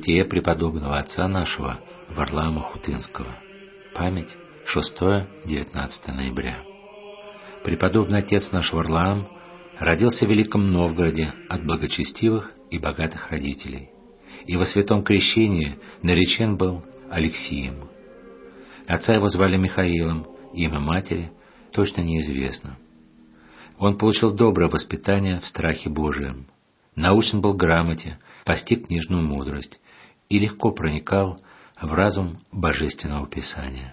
житие преподобного отца нашего Варлаама Хутынского. Память 6-19 ноября. Преподобный отец наш Варлаам родился в Великом Новгороде от благочестивых и богатых родителей, и во святом крещении наречен был Алексием. Отца его звали Михаилом, имя матери точно неизвестно. Он получил доброе воспитание в страхе Божием, научен был грамоте, постиг книжную мудрость и легко проникал в разум Божественного Писания.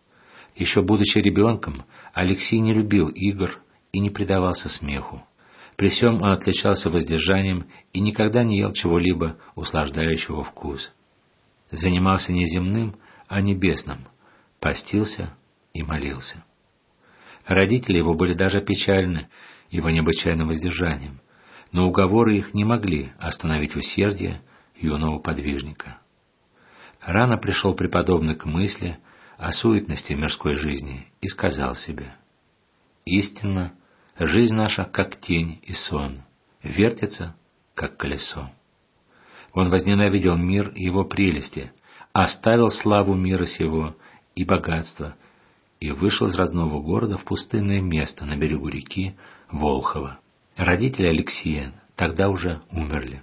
Еще будучи ребенком, Алексий не любил игр и не предавался смеху. При всем он отличался воздержанием и никогда не ел чего-либо услаждающего вкус. Занимался не земным, а небесным, постился и молился. Родители его были даже печальны его необычайным воздержанием, но уговоры их не могли остановить усердие юного подвижника. Рано пришел преподобный к мысли о суетности мирской жизни и сказал себе: «Истинно, жизнь наша, как тень и сон, вертится, как колесо». Он возненавидел мир и его прелести, оставил славу мира сего и богатство, и вышел из родного города в пустынное место на берегу реки Волхова. Родители Алексия тогда уже умерли.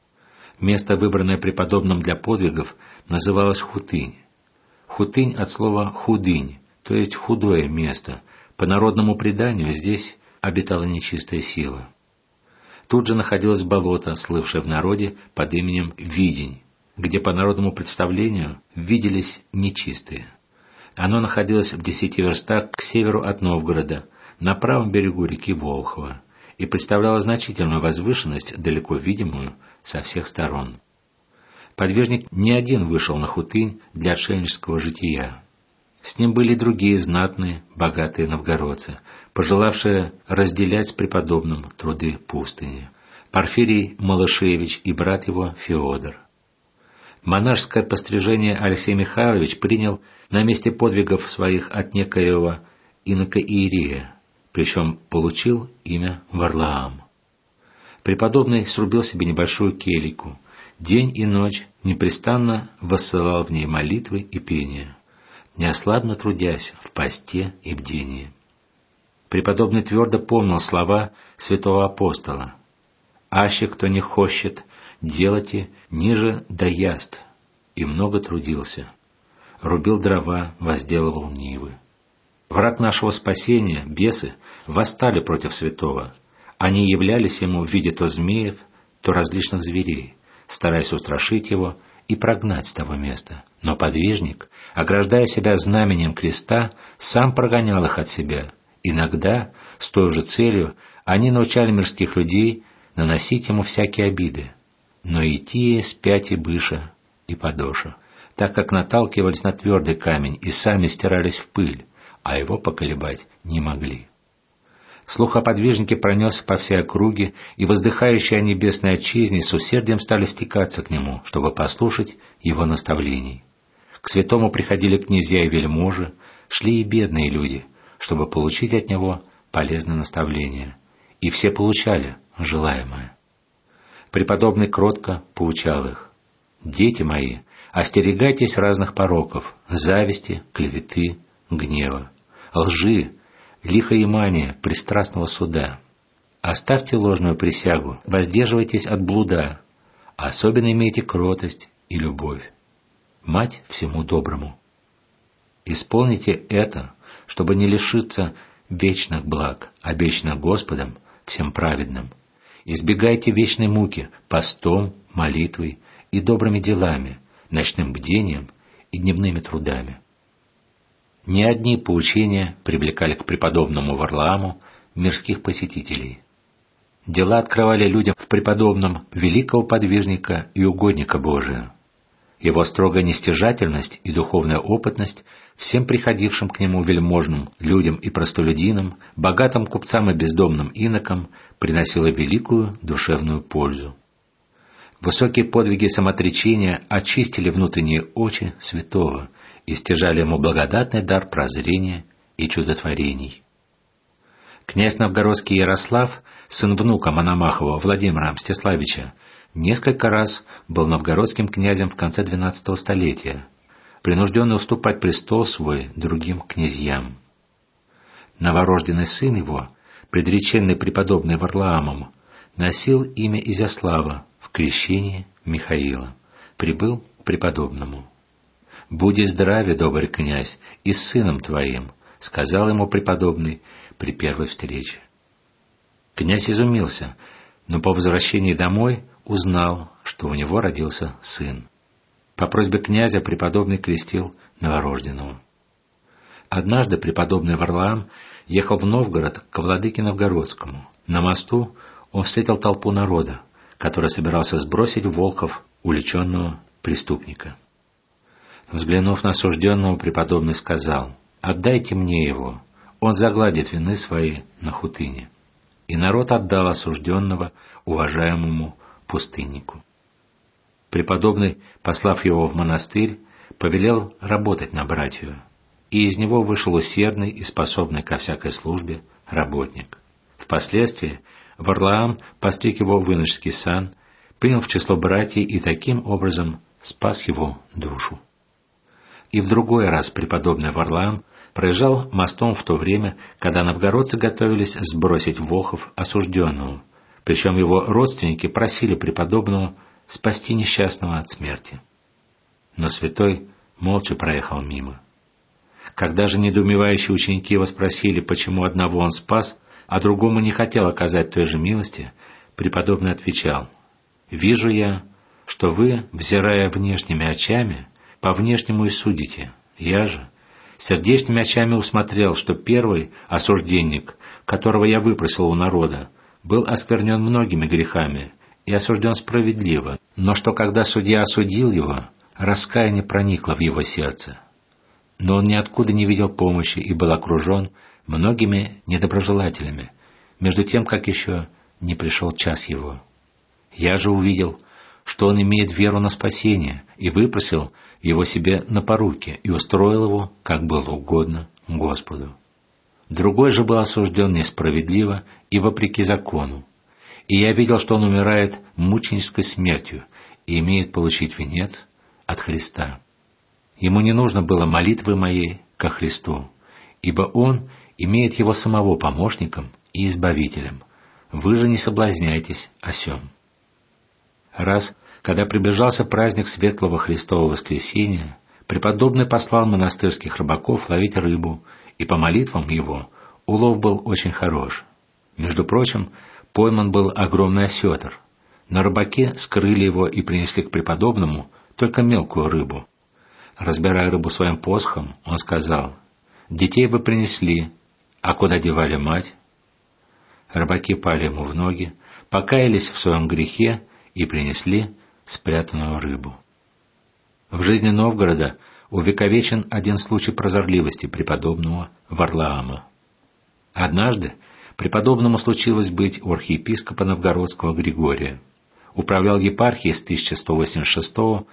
Место, выбранное преподобным для подвигов, называлось Хутынь. Хутынь от слова «худынь», то есть худое место. По народному преданию здесь обитала нечистая сила. Тут же находилось болото, слывшее в народе под именем Видень, где по народному представлению виделись нечистые. Оно находилось в 10 верстах к северу от Новгорода, на правом берегу реки Волхова, и представляло значительную возвышенность, далеко видимую со всех сторон. Подвижник не один вышел на Хутынь для отшельнического жития. С ним были и другие знатные, богатые новгородцы, пожелавшие разделять с преподобным труды пустыни. Порфирий Малышевич и брат его Феодор. Монашеское пострижение Алексей Михайлович принял на месте подвигов своих от некоего инока-иерея, причем получил имя Варлаам. Преподобный срубил себе небольшую келийку, день и ночь непрестанно воссылал в ней молитвы и пение, неослабно трудясь в посте и бдении. Преподобный твердо помнил слова святого апостола: «Аще кто не хочет, делайте ниже да яст», и много трудился. Рубил дрова, возделывал нивы. Враг нашего спасения, бесы, восстали против святого. Они являлись ему в виде то змеев, то различных зверей, стараясь устрашить его и прогнать с того места. Но подвижник, ограждая себя знаменем креста, сам прогонял их от себя. Иногда, с той же целью, они научали мирских людей наносить ему всякие обиды, но идти спять и быша, и подоша, так как наталкивались на твердый камень и сами стирались в пыль, а его поколебать не могли. Слух о подвижнике пронесся по всей округе, и воздыхающие о небесной отчизне с усердием стали стекаться к нему, чтобы послушать его наставлений. К святому приходили князья и вельможи, шли и бедные люди, чтобы получить от него полезное наставление, и все получали желаемое. Преподобный кротко поучал их: «Дети мои, остерегайтесь разных пороков, зависти, клеветы, гнева, лжи, лихоимания, пристрастного суда. Оставьте ложную присягу, воздерживайтесь от блуда, особенно имейте кротость и любовь. Мать всему доброму. Исполните это, чтобы не лишиться вечных благ, обещанных Господом всем праведным. Избегайте вечной муки постом, молитвой и добрыми делами, ночным бдением и дневными трудами». Не одни поучения привлекали к преподобному Варлааму мирских посетителей. Дела открывали людям в преподобном великого подвижника и угодника Божия. Его строгая нестяжательность и духовная опытность всем приходившим к нему вельможным людям и простолюдинам, богатым купцам и бездомным инокам приносила великую душевную пользу. Высокие подвиги самоотречения очистили внутренние очи святого и стяжали ему благодатный дар прозрения и чудотворений. Князь новгородский Ярослав, сын внука Мономахова Владимира Мстиславича, Несколько раз был новгородским князем в конце XII столетия, принужденный уступать престол свой другим князьям. Новорожденный сын его, предреченный преподобный Варлаамом, носил имя Изяслава, в крещении Михаила, прибыл к преподобному. «Буди здраве, добрый князь, и с сыном твоим», — сказал ему преподобный при первой встрече. Князь изумился, но по возвращении домой узнал, что у него родился сын. По просьбе князя преподобный крестил новорожденного. Однажды преподобный Варлаам ехал в Новгород к владыке Новгородскому. На мосту он встретил толпу народа, который собирался сбросить в Волхов уличенного преступника. Взглянув на осужденного, преподобный сказал: «Отдайте мне его, он загладит вины свои на Хутыне». И народ отдал осужденного уважаемому пустыннику. Преподобный, послав его в монастырь, повелел работать на братью, и из него вышел усердный и способный ко всякой службе работник. Впоследствии Варлаам постриг его в иноческий сан, принял в число братьев и таким образом спас его душу. И в другой раз преподобный Варлаам проезжал мостом в то время, когда новгородцы готовились сбросить в Волхов осужденного, причем его родственники просили преподобного спасти несчастного от смерти. Но святой молча проехал мимо. Когда же недоумевающие ученики его спросили, почему одного он спас, а другому не хотел оказать той же милости, преподобный отвечал: «Вижу я, что вы, взирая внешними очами, по внешнему и судите. Я же сердечными очами усмотрел, что первый осужденник, которого я выпросил у народа, был осквернен многими грехами и осужден справедливо, но что когда судья осудил его, раскаяние проникло в его сердце. Но он ниоткуда не видел помощи и был окружен многими недоброжелателями, между тем, как еще не пришел час его. Я же увидел, что он имеет веру на спасение, и выпросил его себе на поруки и устроил его, как было угодно Господу. Другой же был осужден несправедливо и вопреки закону, и я видел, что он умирает мученической смертью и имеет получить венец от Христа. Ему не нужно было молитвы моей ко Христу, ибо он имеет его самого помощником и избавителем. Вы же не соблазняйтесь о сем». Раз, когда приближался праздник Светлого Христового Воскресения, преподобный послал монастырских рыбаков ловить рыбу, и по молитвам его улов был очень хорош. Между прочим, пойман был огромный осетр, но рыбаки скрыли его и принесли к преподобному только мелкую рыбу. Разбирая рыбу своим посохом, он сказал: «Детей вы принесли, а куда девали мать?» Рыбаки пали ему в ноги, покаялись в своем грехе и принесли спрятанную рыбу. В жизни Новгорода увековечен один случай прозорливости преподобного Варлаама. Однажды преподобному случилось быть у архиепископа новгородского Григория. Управлял епархией с 1186 по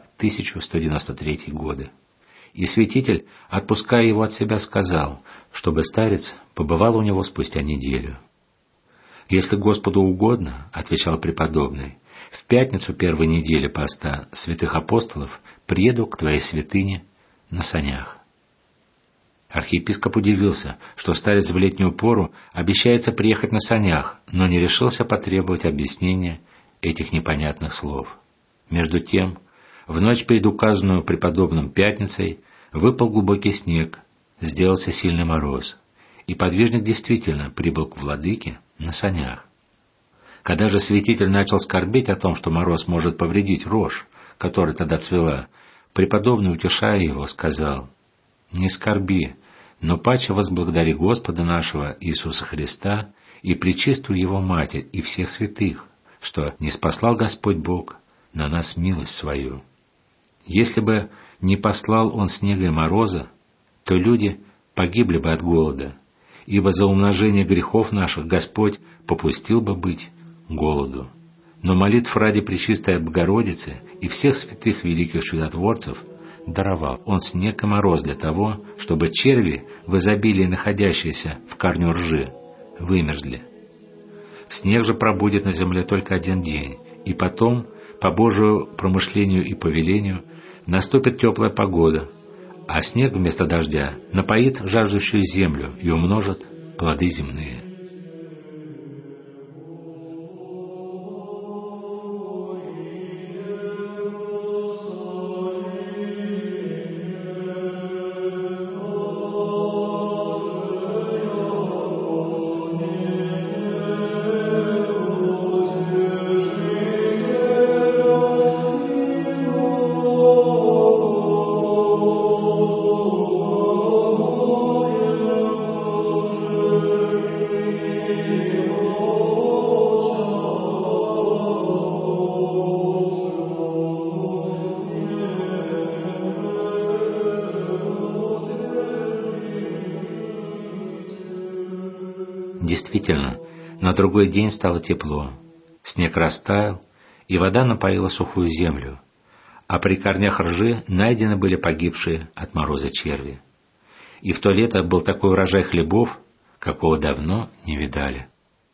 1193 годы. И святитель, отпуская его от себя, сказал, чтобы старец побывал у него спустя неделю. «Если Господу угодно, — отвечал преподобный, — в пятницу первой недели поста святых апостолов приеду к твоей святыне на санях». Архиепископ удивился, что старец в летнюю пору обещается приехать на санях, но не решился потребовать объяснения этих непонятных слов. Между тем, в ночь перед указанную преподобным пятницей выпал глубокий снег, сделался сильный мороз, и подвижник действительно прибыл к владыке на санях. Когда же святитель начал скорбеть о том, что мороз может повредить рожь, которая тогда цвела, преподобный, утешая его, сказал: «Не скорби, но паче возблагодари Господа нашего Иисуса Христа и пречистую Его Матерь и всех святых, что ниспослал Господь Бог на нас милость свою. Если бы не послал Он снега и мороза, то люди погибли бы от голода, ибо за умножение грехов наших Господь попустил бы быть голоду. Но молитв ради Пречистой Богородицы и всех святых великих чудотворцев даровал Он снег и мороз для того, чтобы черви, в изобилии находящиеся в корню ржи, вымерзли. Снег же пробудет на земле только один день, и потом, по Божию промышлению и повелению, наступит теплая погода, а снег вместо дождя напоит жаждущую землю и умножит плоды земные. Действительно, на другой день стало тепло, снег растаял, и вода напоила сухую землю, а при корнях ржи найдены были погибшие от мороза черви. И в то лето был такой урожай хлебов, какого давно не видали.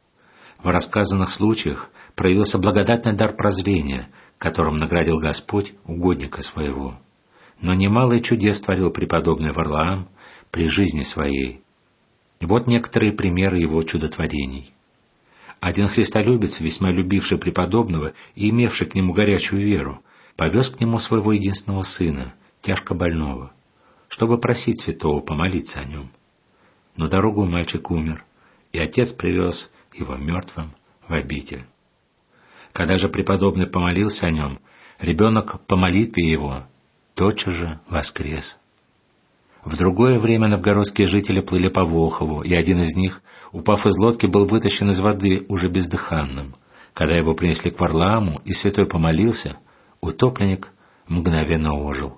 В рассказанных случаях проявился благодатный дар прозрения, которым наградил Господь угодника своего. Но немало чудес творил преподобный Варлаам при жизни своей. Вот некоторые примеры его чудотворений. Один христолюбец, весьма любивший преподобного и имевший к нему горячую веру, повез к нему своего единственного сына, тяжко больного, чтобы просить святого помолиться о нем. Но дорогу мальчик умер, и отец привез его мертвым в обитель. Когда же преподобный помолился о нем, ребенок по молитве его тотчас же воскрес. В другое время новгородские жители плыли по Волхову, и один из них, упав из лодки, был вытащен из воды уже бездыханным. Когда его принесли к Варлааму, и святой помолился, утопленник мгновенно ожил.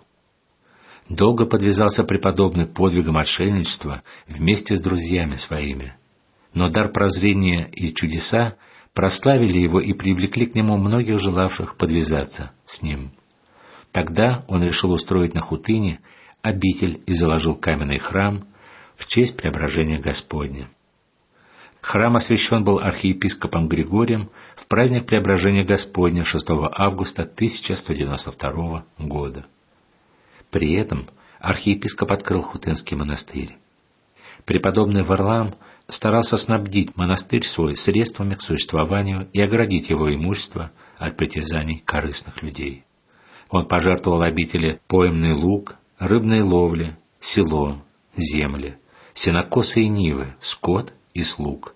Долго подвязался преподобный подвигом отшельничества вместе с друзьями своими. Но дар прозрения и чудеса прославили его и привлекли к нему многих желавших подвязаться с ним. Тогда он решил устроить на Хутыне обитель и заложил каменный храм в честь преображения Господня. Храм освящен был архиепископом Григорием в праздник преображения Господня 6 августа 1192 года. При этом архиепископ открыл Хутынский монастырь. Преподобный Варлаам старался снабдить монастырь свой средствами к существованию и оградить его имущество от притязаний корыстных людей. Он пожертвовал обители поймный луг, рыбной ловли, село, земли, сенокосы и нивы, скот и слуг.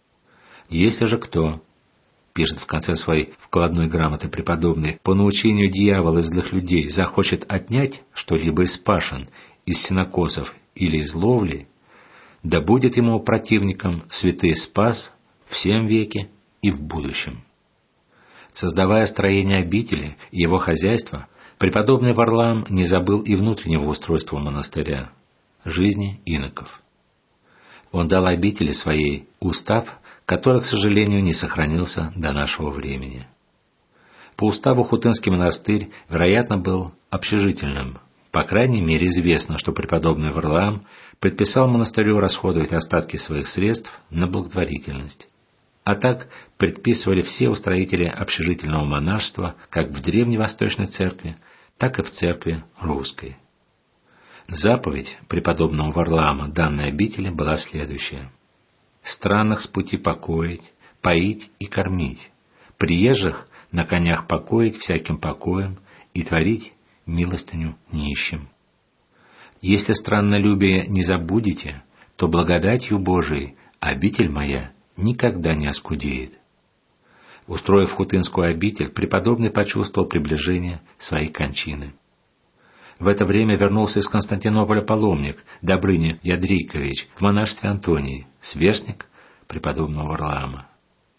Если же кто, пишет в конце своей вкладной грамоты преподобный, по научению дьявола и злых людей захочет отнять что-либо из пашен, из сенокосов или из ловли, да будет ему противником святый спас в всем веке и в будущем. Создавая строение обители и его хозяйства, преподобный Варлаам не забыл и внутреннего устройства монастыря, жизни иноков. Он дал обители своей устав, который, к сожалению, не сохранился до нашего времени. По уставу Хутынский монастырь, вероятно, был общежительным. По крайней мере, известно, что преподобный Варлаам предписал монастырю расходовать остатки своих средств на благотворительность. А так предписывали все устроители общежительного монашества как в Древней Восточной Церкви, так и в Церкви Русской. Заповедь преподобного Варлаама данной обители была следующая: странных с пути покоить, поить и кормить, приезжих на конях покоить всяким покоем и творить милостыню нищим. Если страннолюбие не забудете, то благодатью Божией обитель моя никогда не оскудеет. Устроив Хутынскую обитель, преподобный почувствовал приближение своей кончины. В это время вернулся из Константинополя паломник Добрыня Ядрийкович в монашестве Антонии, сверстник преподобного Варлаама.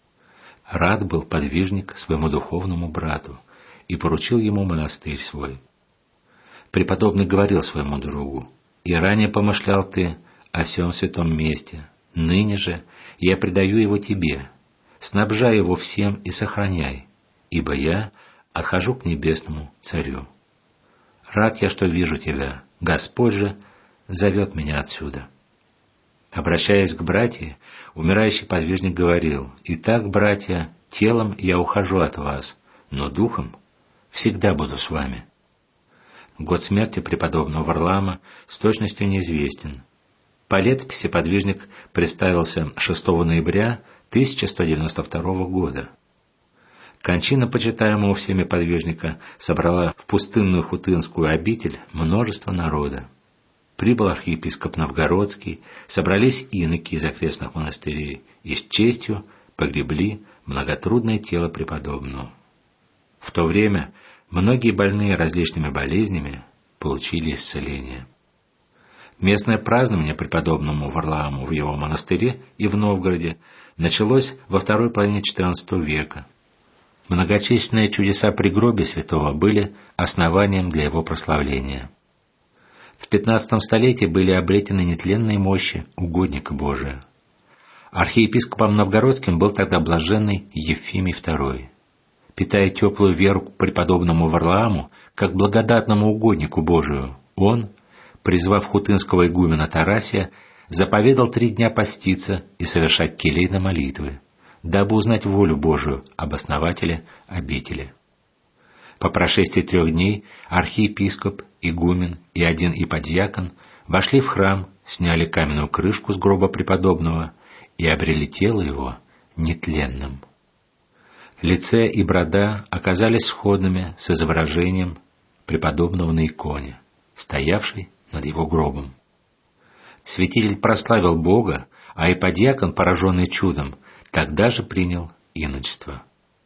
Рад был подвижник своему духовному брату и поручил ему монастырь свой. Преподобный говорил своему другу: «И ранее помышлял ты о сем святом месте, ныне же я предаю его тебе, снабжай его всем и сохраняй, ибо я отхожу к небесному Царю. Рад я, что вижу тебя, Господь же зовет меня отсюда». Обращаясь к братьям, умирающий подвижник говорил: «Итак, братья, телом я ухожу от вас, но духом всегда буду с вами». Год смерти преподобного Варлаама с точностью неизвестен. По летописи подвижник представился 6 ноября 1192 года. Кончина почитаемого всеми подвижника собрала в пустынную хутынскую обитель множество народа. Прибыл архиепископ Новгородский, собрались иноки из окрестных монастырей и с честью погребли многотрудное тело преподобного. В то время многие больные различными болезнями получили исцеление. Местное празднование преподобному Варлааму в его монастыре и в Новгороде началось во второй половине XIV века. Многочисленные чудеса при гробе святого были основанием для его прославления. В XV столетии были обретены нетленные мощи угодника Божия. Архиепископом Новгородским был тогда блаженный Ефимий II. Питая теплую веру к преподобному Варлааму как благодатному угоднику Божию, он, призвав хутынского игумена Тарасия, заповедал 3 дня поститься и совершать келейные молитвы, дабы узнать волю Божию об основателе обители. По прошествии 3 дней архиепископ, игумен и один иподьякон вошли в храм, сняли каменную крышку с гроба преподобного и обрели тело его нетленным. Лице и борода оказались сходными с изображением преподобного на иконе, стоявшей над его гробом. Святитель прославил Бога, а иподьякон, пораженный чудом, тогда же принял иночество.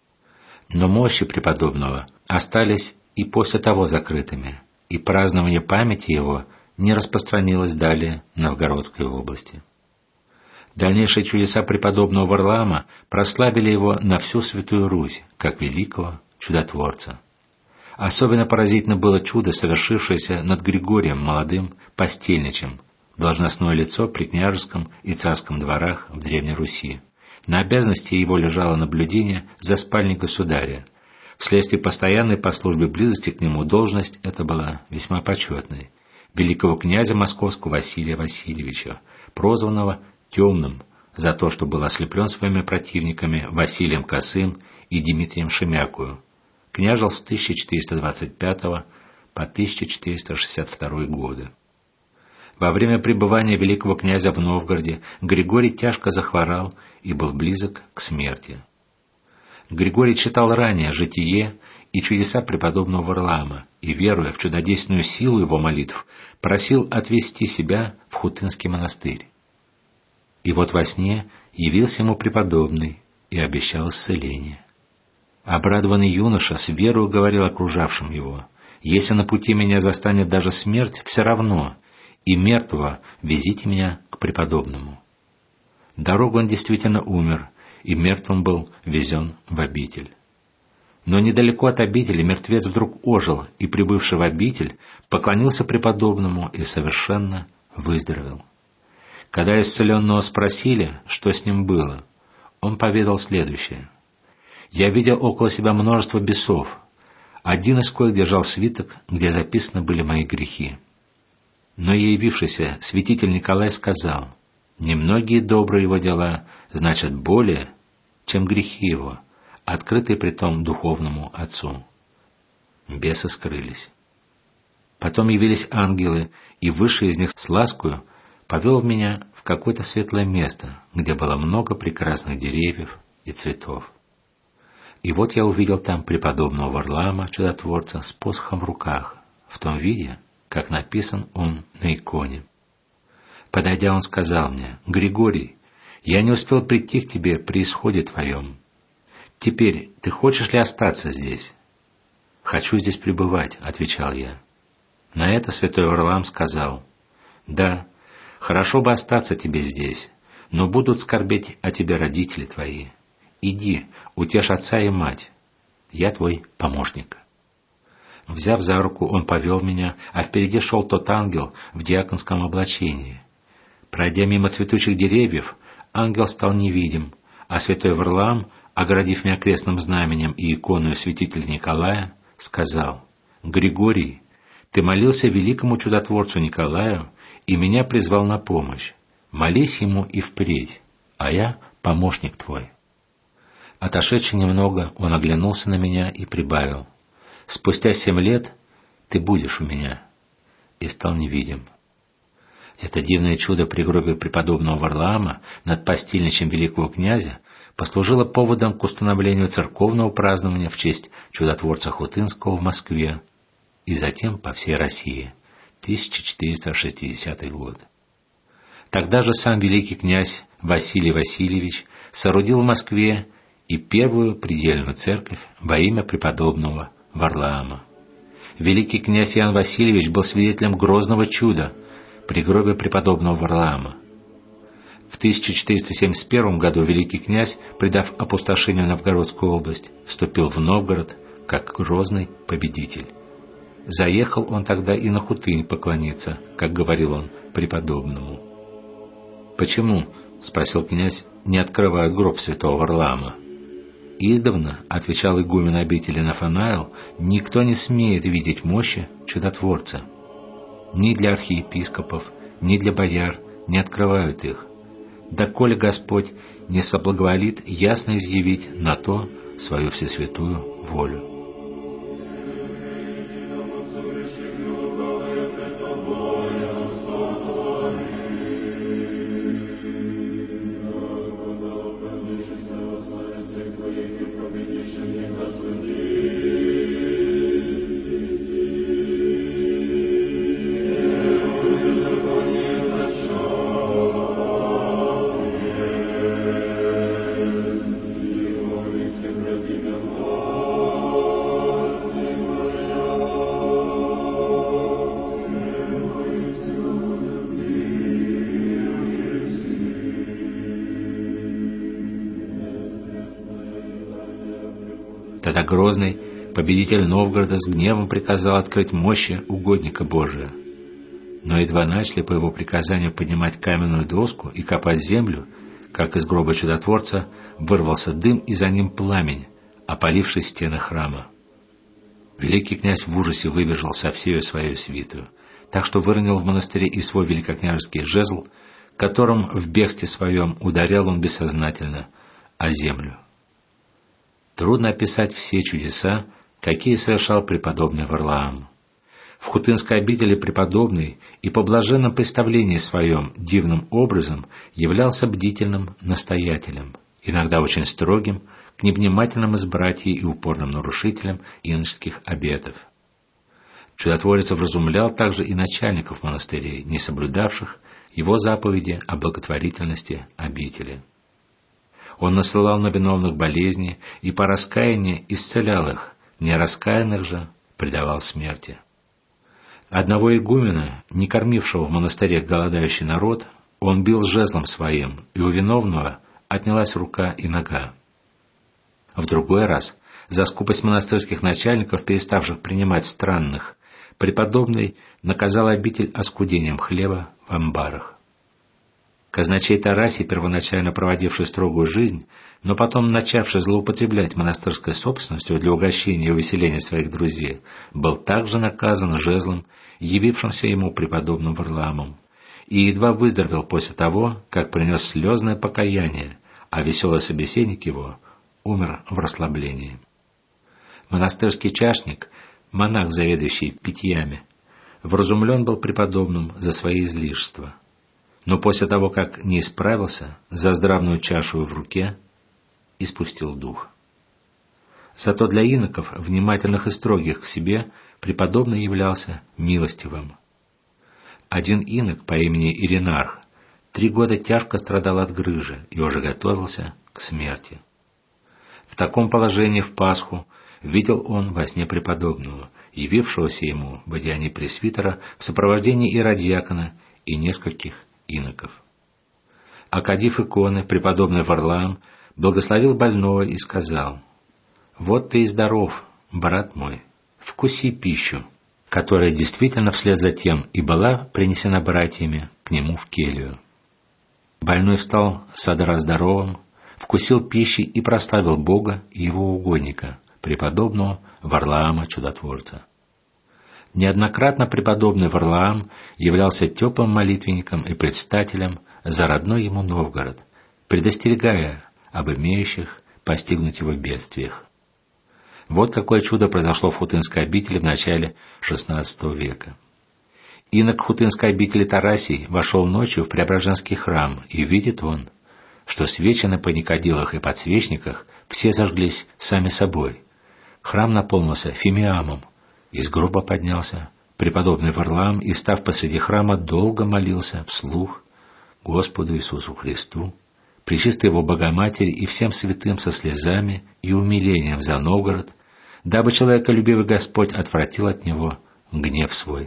Но мощи преподобного остались и после того закрытыми, и празднование памяти его не распространилось далее в Новгородской области. Дальнейшие чудеса преподобного Варлаама прославили его на всю Святую Русь, как великого чудотворца. Особенно поразительно было чудо, совершившееся над Григорием молодым постельничем, должностное лицо при княжеском и царском дворах в Древней Руси. На обязанности его лежало наблюдение за спальней государя. Вследствие постоянной по службе близости к нему должность эта была весьма почетной. Великого князя московского Василия Васильевича, прозванного Темным за то, что был ослеплен своими противниками Василием Косым и Дмитрием Шемякою, княжил с 1425 по 1462 годы. Во время пребывания великого князя в Новгороде Григорий тяжко захворал и был близок к смерти. Григорий читал ранее житие и чудеса преподобного Варлаама и, веруя в чудодейственную силу его молитв, просил отвести себя в Хутынский монастырь. И вот во сне явился ему преподобный и обещал исцеление. Обрадованный юноша с верою говорил окружавшим его: «Если на пути меня застанет даже смерть, все равно, и мертвого везите меня к преподобному». Дорогу он действительно умер, и мертвым был везен в обитель. Но недалеко от обители мертвец вдруг ожил, и, прибывший в обитель, поклонился преподобному и совершенно выздоровел. Когда исцеленного спросили, что с ним было, он поведал следующее: «Я видел около себя множество бесов, один из коих держал свиток, где записаны были мои грехи. Но явившийся святитель Николай сказал: немногие добрые его дела значат более, чем грехи его, открытые притом духовному отцу». Бесы скрылись. Потом явились ангелы, и высший из них с ласкою повел меня в какое-то светлое место, где было много прекрасных деревьев и цветов. И вот я увидел там преподобного Варлаама, чудотворца, с посохом в руках, в том виде, как написан он на иконе. Подойдя, он сказал мне: «Григорий, я не успел прийти к тебе при исходе твоем. Теперь ты хочешь ли остаться здесь?» «Хочу здесь пребывать», — отвечал я. На это святой Варлаам сказал: «Да, хорошо бы остаться тебе здесь, но будут скорбеть о тебе родители твои. Иди, утешь отца и мать. Я твой помощник». Взяв за руку, он повел меня, а впереди шел тот ангел в диаконском облачении. Пройдя мимо цветущих деревьев, ангел стал невидим, а святой Варлаам, оградив меня крестным знаменем и иконой святителя Николая, сказал: «Григорий, ты молился великому чудотворцу Николаю и меня призвал на помощь. Молись ему и впредь, а я помощник твой». Отошедши немного, он оглянулся на меня и прибавил: «Спустя 7 лет ты будешь у меня», и стал невидим. Это дивное чудо при гробе преподобного Варлаама над постельничем великого князя послужило поводом к установлению церковного празднования в честь чудотворца Хутынского в Москве и затем по всей России, 1460 год. Тогда же сам великий князь Василий Васильевич соорудил в Москве и первую предельную церковь во имя преподобного Варлаама. Великий князь Иоанн Васильевич был свидетелем грозного чуда при гробе преподобного Варлаама. В 1471 году великий князь, предав опустошению Новгородскую область, вступил в Новгород как грозный победитель. Заехал он тогда и на Хутынь поклониться, как говорил он, преподобному. «Почему, — спросил князь, — не открывают гроб святого Варлаама?» «Издавна, — отвечал игумен обители Нафанаил, — никто не смеет видеть мощи чудотворца. Ни для архиепископов, ни для бояр не открывают их, доколе Господь не соблаговолит ясно изъявить на то свою всесвятую волю». Тогда грозный победитель Новгорода с гневом приказал открыть мощи угодника Божия. Но едва начали по его приказанию поднимать каменную доску и копать землю, как из гроба чудотворца вырвался дым и за ним пламень, опаливший стены храма. Великий князь в ужасе выбежал со всею своей свитою, так что выронил в монастыре и свой великокняжеский жезл, которым в бегстве своем ударял он бессознательно о землю. Трудно описать все чудеса, какие совершал преподобный Варлаам. В Хутынской обители преподобный и по блаженном представлении своем дивным образом являлся бдительным настоятелем, иногда очень строгим, к невнимательным из братьев и упорным нарушителям иноческих обетов. Чудотворец вразумлял также и начальников монастырей, не соблюдавших его заповеди о благотворительности обители. Он насылал на виновных болезни и по раскаянию исцелял их, нераскаянных же предавал смерти. Одного игумена, не кормившего в монастыре голодающий народ, он бил жезлом своим, и у виновного отнялась рука и нога. В другой раз, за скупость монастырских начальников, переставших принимать странных, преподобный наказал обитель оскудением хлеба в амбарах. Казначей Тарасий, первоначально проводивший строгую жизнь, но потом начавший злоупотреблять монастырской собственностью для угощения и увеселения своих друзей, был также наказан жезлом, явившимся ему преподобным Варлаамом, и едва выздоровел после того, как принес слезное покаяние, а веселый собеседник его умер в расслаблении. Монастырский чашник, монах, заведующий питьями, вразумлен был преподобным за свои излишества, но после того, как не исправился, за здравную чашу в руке испустил дух. Зато для иноков, внимательных и строгих к себе, преподобный являлся милостивым. Один инок по имени Иринарх 3 года тяжко страдал от грыжи и уже готовился к смерти. В таком положении в Пасху видел он во сне преподобного, явившегося ему в одеянии пресвитера в сопровождении иродиакона и нескольких иноков. Окадив иконы, преподобный Варлаам благословил больного и сказал: «Вот ты и здоров, брат мой, вкуси пищу», которая действительно вслед за тем и была принесена братьями к нему в келью. Больной встал содра здоровым, вкусил пищи и прославил Бога и его угодника, преподобного Варлаама Чудотворца. Неоднократно преподобный Варлаам являлся теплым молитвенником и предстателем за родной ему Новгород, предостерегая об имеющих постигнуть его в бедствиях. Вот какое чудо произошло в Хутынской обители в начале XVI века. Инок Хутынской обители Тарасий вошел ночью в Преображенский храм, и видит он, что свечи на паникадилах и подсвечниках все зажглись сами собой. Храм наполнился фимиамом. Из гроба поднялся преподобный Варлаам и, став посреди храма, долго молился вслух Господу Иисусу Христу, Пречистой Его Богоматери и всем святым со слезами и умилением за Новгород, дабы человеколюбивый Господь отвратил от него гнев свой.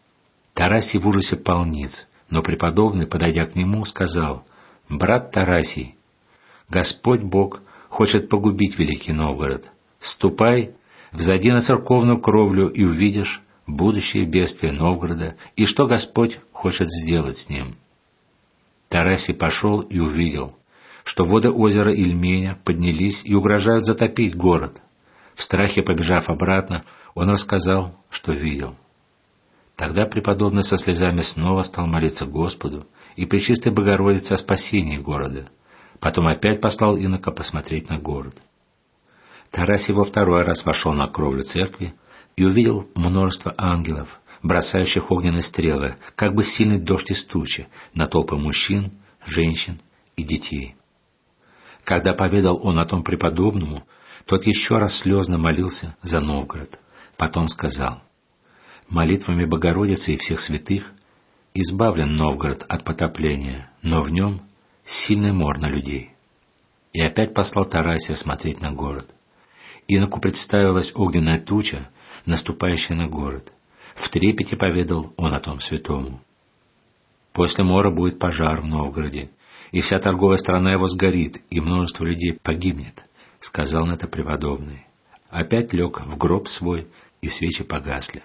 Тарасий в ужасе пал ниц, но преподобный, подойдя к нему, сказал: «Брат Тарасий, Господь Бог хочет погубить Великий Новгород. Ступай, взойди на церковную кровлю и увидишь будущее бедствие Новгорода и что Господь хочет сделать с ним». Тарасий пошел и увидел, что воды озера Ильменя поднялись и угрожают затопить город. В страхе побежав обратно, он рассказал, что видел. Тогда преподобный со слезами снова стал молиться Господу и Пречистой Богородице о спасении города. Потом опять послал инока посмотреть на город. Тарасий во второй раз вошел на кровлю церкви и увидел множество ангелов, бросающих огненные стрелы, как бы сильный дождь из тучи, на толпы мужчин, женщин и детей. Когда поведал он о том преподобному, тот еще раз слезно молился за Новгород. Потом сказал: «Молитвами Богородицы и всех святых избавлен Новгород от потопления, но в нем сильный мор на людей». И опять послал Тарасия смотреть на город. Иноку представилась огненная туча, наступающая на город. В трепете поведал он о том святому. «После мора будет пожар в Новгороде, и вся торговая страна его сгорит, и множество людей погибнет», — сказал на это преподобный. Опять лег в гроб свой, и свечи погасли.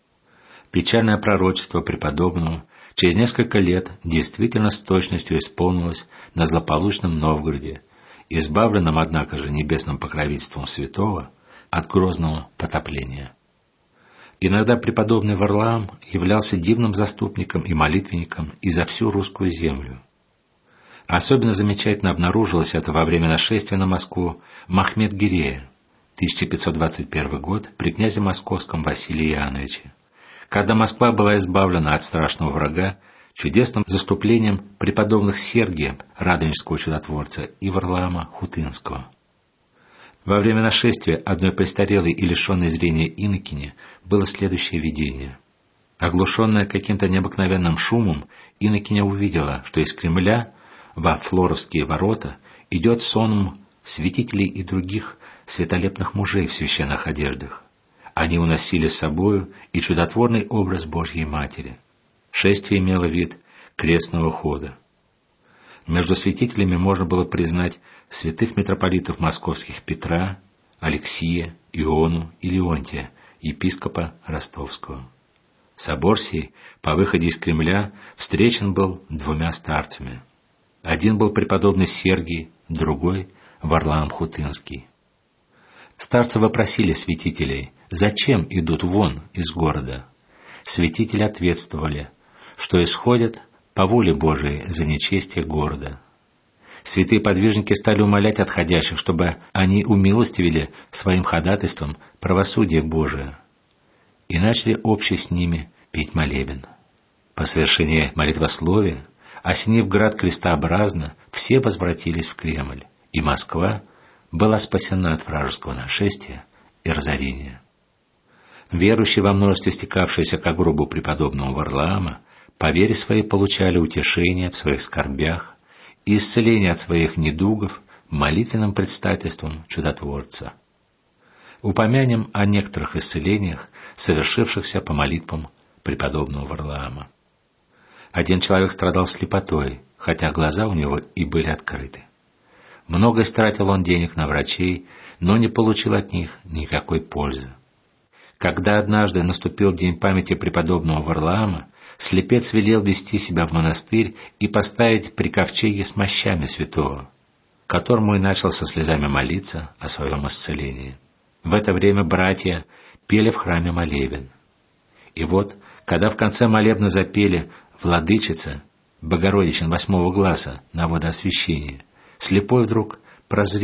Печальное пророчество преподобному через несколько лет действительно с точностью исполнилось на злополучном Новгороде, избавленном, однако же, небесным покровительством святого от грозного потопления. Иногда преподобный Варлаам являлся дивным заступником и молитвенником и за всю русскую землю. Особенно замечательно обнаружилось это во время нашествия на Москву Махмед-Гирея, 1521 год, при князе московском Василии Иоанновиче, когда Москва была избавлена от страшного врага чудесным заступлением преподобных Сергия, радонежского чудотворца, и Варлаама Хутынского. Во время нашествия одной престарелой и лишенной зрения инокине было следующее видение. Оглушенная каким-то необыкновенным шумом, инокиня увидела, что из Кремля во Флоровские ворота идет сонм святителей и других светолепных мужей в священных одеждах. Они уносили с собою и чудотворный образ Божьей Матери. Шествие имело вид крестного хода. Между святителями можно было признать святых митрополитов московских Петра, Алексия, Иону и Леонтия, епископа Ростовского. Собор сей по выходе из Кремля встречен был двумя старцами. Один был преподобный Сергий, другой — Варлаам Хутынский. Старцы вопросили святителей, зачем идут вон из города. Святители ответствовали, что исходят по воле Божией за нечестие города. Святые подвижники стали умолять отходящих, чтобы они умилостивили своим ходатайством правосудие Божие, и начали общий с ними петь молебен. По совершении молитвословия, осенив град крестообразно, все возвратились в Кремль, и Москва была спасена от вражеского нашествия и разорения. Верующие, во множестве стекавшиеся к гробу преподобного Варлаама, по вере своей получали утешение в своих скорбях и исцеление от своих недугов молитвенным предстательством чудотворца. Упомянем о некоторых исцелениях, совершившихся по молитвам преподобного Варлаама. Один человек страдал слепотой, хотя глаза у него и были открыты. Много истратил он денег на врачей, но не получил от них никакой пользы. Когда однажды наступил день памяти преподобного Варлаама, слепец велел вести себя в монастырь и поставить при ковчеге с мощами святого, которому и начал со слезами молиться о своем исцелении. В это время братья пели в храме молебен. И вот, когда в конце молебна запели «Владычица», «Богородичин 8-го гласа» на водоосвящение, слепой вдруг прозрел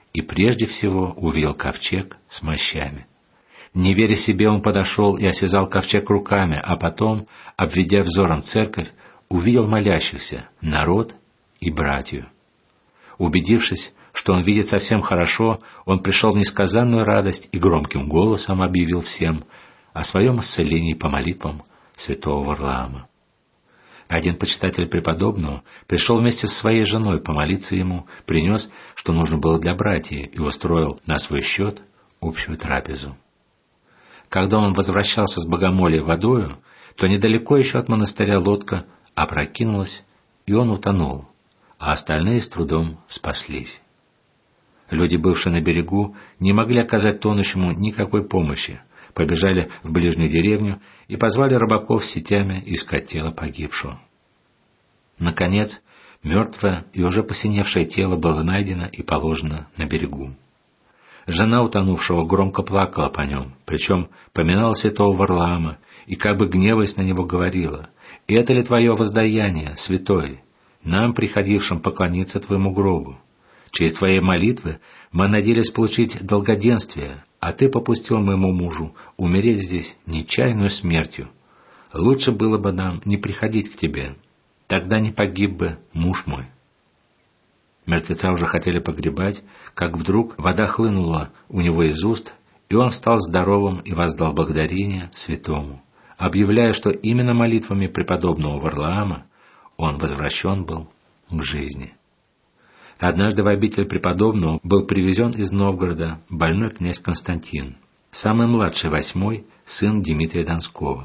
и прежде всего увидел ковчег с мощами. Не веря себе, он подошел и осязал ковчег руками, а потом, обведя взором церковь, увидел молящихся, народ и братью. Убедившись, что он видит совсем хорошо, он пришел в несказанную радость и громким голосом объявил всем о своем исцелении по молитвам святого Варлаама. Один почитатель преподобного пришел вместе со своей женой помолиться ему, принес, что нужно было для братьев, и устроил на свой счет общую трапезу. Когда он возвращался с богомолья водою, то недалеко еще от монастыря лодка опрокинулась, и он утонул, а остальные с трудом спаслись. Люди, бывшие на берегу, не могли оказать тонущему никакой помощи, побежали в ближнюю деревню и позвали рыбаков с сетями искать тело погибшего. Наконец, мертвое и уже посиневшее тело было найдено и положено на берегу. Жена утонувшего громко плакала по нем, причем поминала святого Варлаама и, как бы гневаясь на него, говорила: «Это ли твое воздаяние, святой, нам, приходившим поклониться твоему гробу? Через твои молитвы мы надеялись получить долгоденствие, а ты попустил моему мужу умереть здесь нечаянную смертью. Лучше было бы нам не приходить к тебе, тогда не погиб бы муж мой». Мертвеца уже хотели погребать, как вдруг вода хлынула у него из уст, и он стал здоровым и воздал благодарение святому, объявляя, что именно молитвами преподобного Варлаама он возвращен был к жизни. Однажды в обитель преподобного был привезен из Новгорода больной князь Константин, самый младший, 8-й, сын Дмитрия Донского,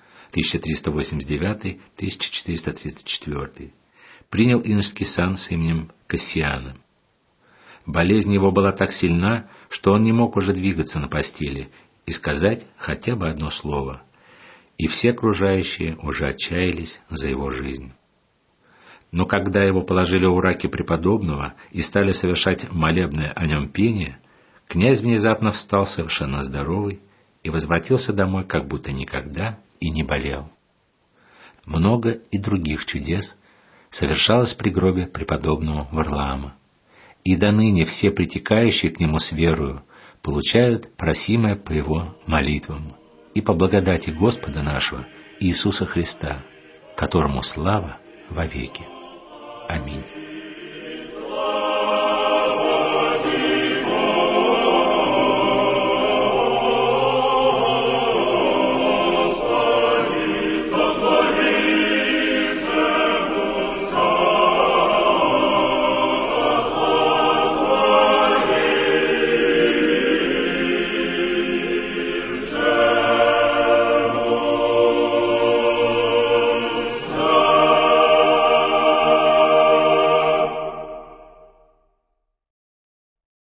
1389-1434. Принял иноческий сан с именем Кассиана. Болезнь его была так сильна, что он не мог уже двигаться на постели и сказать хотя бы одно слово, и все окружающие уже отчаялись за его жизнь. Но когда его положили у раки преподобного и стали совершать молебное о нем пение, князь внезапно встал совершенно здоровый и возвратился домой, как будто никогда и не болел. Много и других чудес совершалось при гробе преподобного Варлаама, и доныне все притекающие к нему с верою получают просимое по его молитвам и по благодати Господа нашего Иисуса Христа, которому слава вовеки. Аминь.